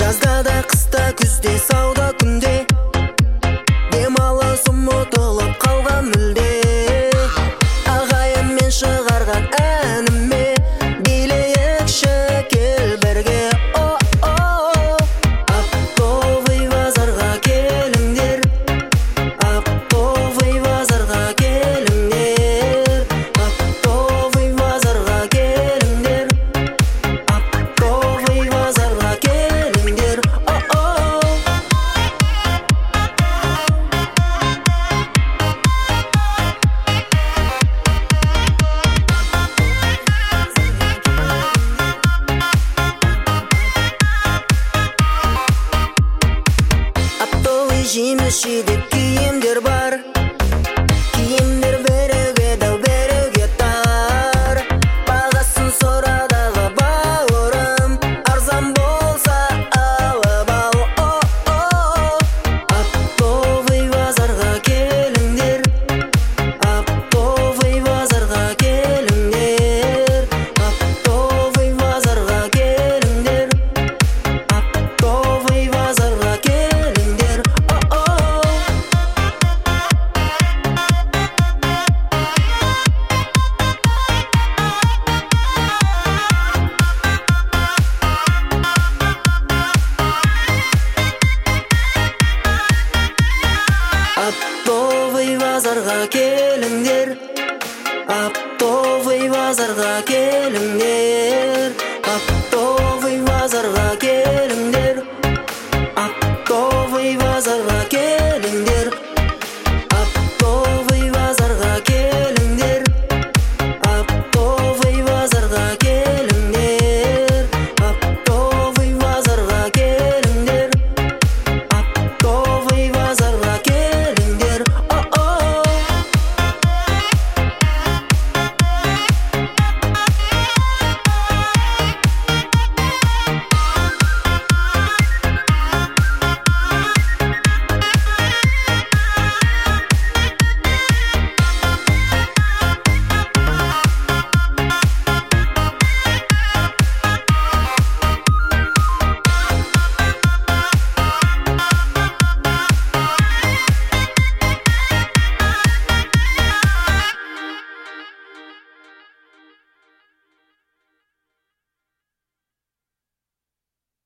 Жазда да қыста күзде сауда күнде демалыс ұмытылып қалған мүлде. Ағайынмен шығарған әніме билейікші кел бірге. Оптовый базарға келіңдер, оптовый базарға келіңдер, оптовый базарға келіңдер, оптовый базарға келіңдер. Оптовый жеміс жидек